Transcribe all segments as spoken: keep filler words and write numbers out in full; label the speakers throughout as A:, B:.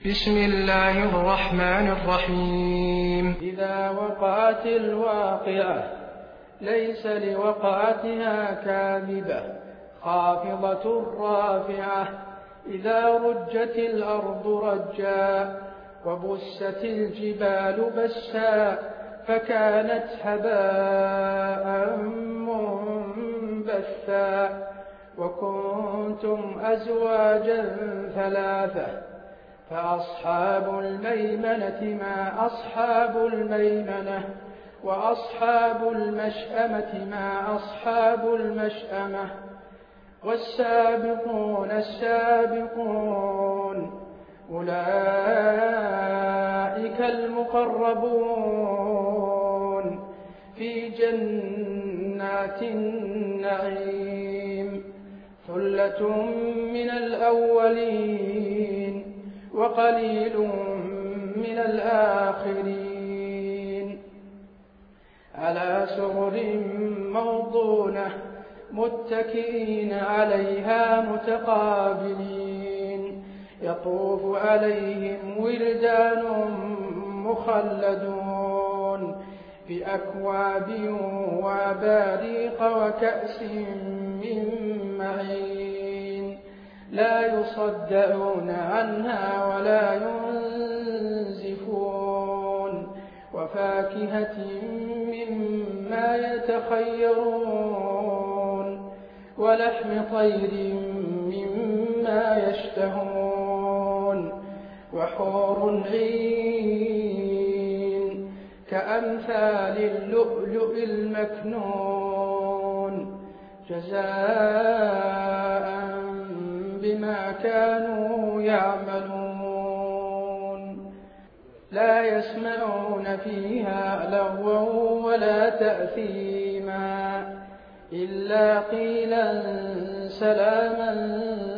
A: بسم الله الرحمن الرحيم.
B: إذا وقعت الواقعة ليس لوقعتها كاذبة خافضة رافعة إذا رجت الأرض رجا وبست الجبال بسا فكانت هباء منبثا وكنتم أزواجا ثلاثة فأصحاب الميمنة ما أصحاب الميمنة وأصحاب المشأمة ما أصحاب المشأمة والسابقون السابقون أولئك المقربون في جنات النعيم ثلة من الأولين وقليل من الآخرين على سرر موضونة متكئين عليها متقابلين يطوف عليهم ولدان مخلدون بأكواب وأباريق وكأس من معين لا يصدعون عنها ولا ينزفون وفاكهة مما يتخيرون ولحم طير مما يشتهون وحور عين كأمثال اللؤلؤ المكنون جزاء بما كانوا يعملون لا يسمعون فيها لغوا ولا تأثيما إلا قيلا سلاما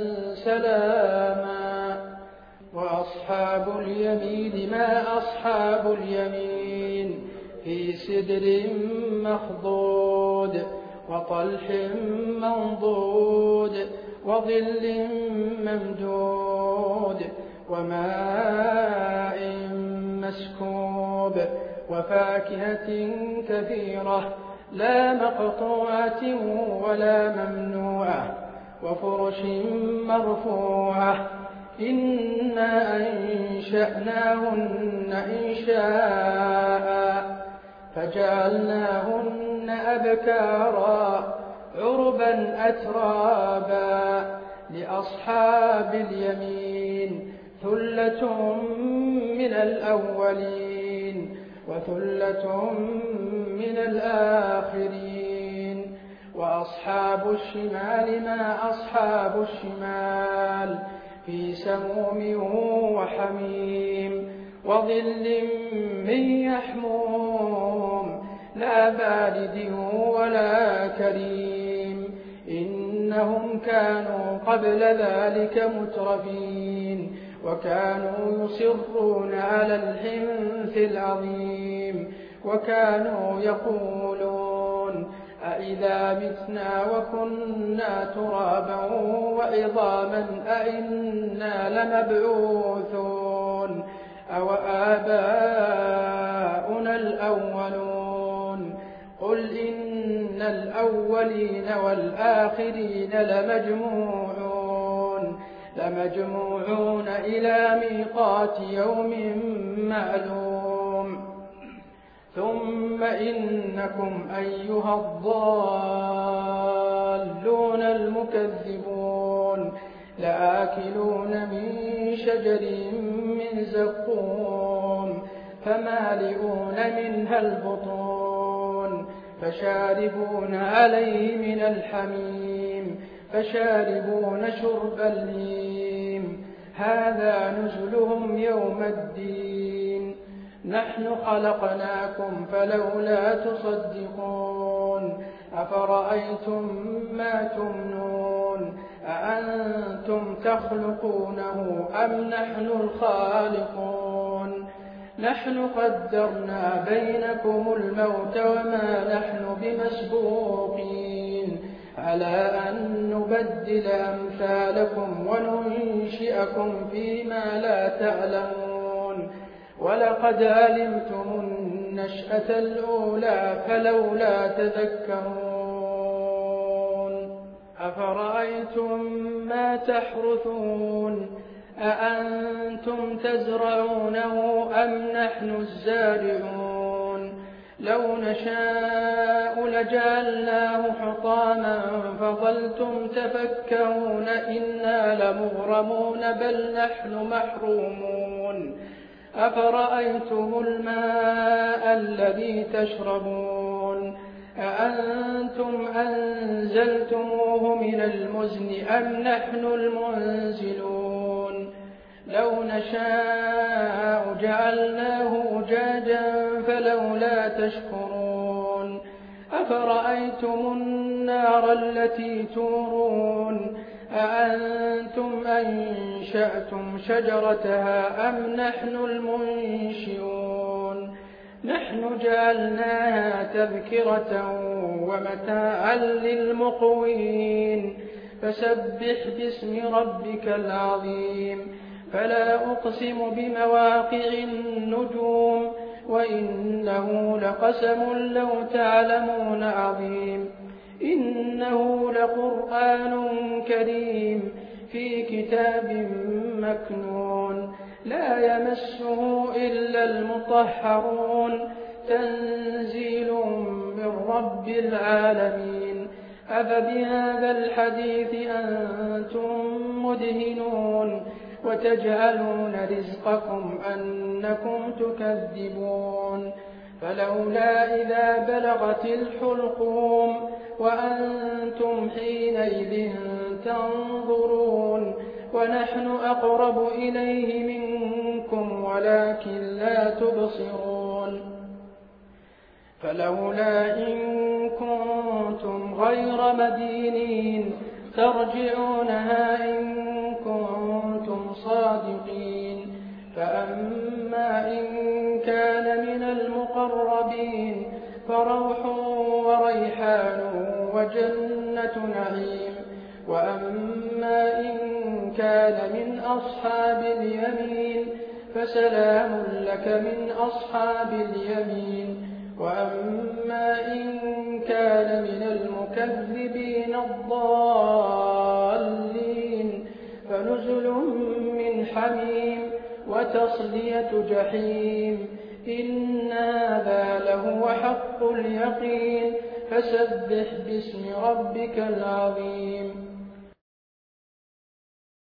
B: سلاما وأصحاب اليمين ما أصحاب اليمين في سدر مخضود وطلح منضود وظل ممدود وماء مسكوب وفاكهة كثيرة لا مقطوعة ولا ممنوعة وفرش مرفوعة إنا أنشأناهن إنشاء فجعلناهن أبكارا عربا أترابا لأصحاب اليمين ثلة من الأولين وثلة من الآخرين وأصحاب الشمال ما أصحاب الشمال في سموم وحميم وظل من يحموم لا بارد ولا كريم إنهم كانوا قبل ذلك مترفين وكانوا يصرون على الحنث العظيم وكانوا يقولون أإذا متنا وكنا ترابا وعظاما أإنا لمبعوثون أو آباؤنا الأولون قل إن الأولين والآخرين لمجموعون لمجموعون إلى ميقات يوم معلوم ثم إنكم أيها الضالون المكذبون لآكلون من شجر من زقوم فمالئون منها البطون فشاربون عليه من الحميم فشاربون شرب الهيم هذا نزلهم يوم الدين نحن خلقناكم فلولا تصدقون أفرأيتم ما تمنون أأنتم تخلقونه أم نحن الخالقون نحن قدرنا بينكم الموت وما نحن بمسبوقين على أن نبدل أمثالكم وننشئكم فيما لا تعلمون ولقد علمتم النشأة الأولى فلولا تذكرون أفرأيتم ما تحرثون أأنتم تزرعونه أم نحن الزارعون لو نشاء لجعلناه حطاما فظلتم تفكرون إنا لمغرمون بل نحن محرومون أفرأيتم الماء الذي تشربون أأنتم أنزلتموه من المزن أم نحن المنزلون لو نشاء جعلناه أجاجا فلولا تشكرون أفرأيتم النار التي تورون أأنتم أنشأتم شجرتها أم نحن المنشئون نحن جعلناها تذكرة ومتاعا للمقوين فسبح باسم ربك العظيم فلا أقسم بمواقع النجوم وإنه لقسم لو تعلمون عظيم إنه لقرآن كريم في كتاب مكنون لا يمسه إلا المطهرون تنزيل من رب العالمين أفبهذا الحديث أنتم مدهنون وتجعلون رزقكم أنكم تكذبون فلولا إذا بلغت الحلقوم وأنتم حينئذ تنظرون ونحن أقرب إليه منكم ولكن لا تبصرون فلولا إن كنتم غير مدينين ترجعونها إن كنتم صادقين فأما إن كان من المقربين فروح وريحان وجنة نعيم وأما إن كان من أصحاب اليمين فسلام لك من أصحاب اليمين وأما إن كان من المكذبين الضالين فنزل من حميم وتصلية جحيم إن هذا لهو حق اليقين فسبح باسم ربك العظيم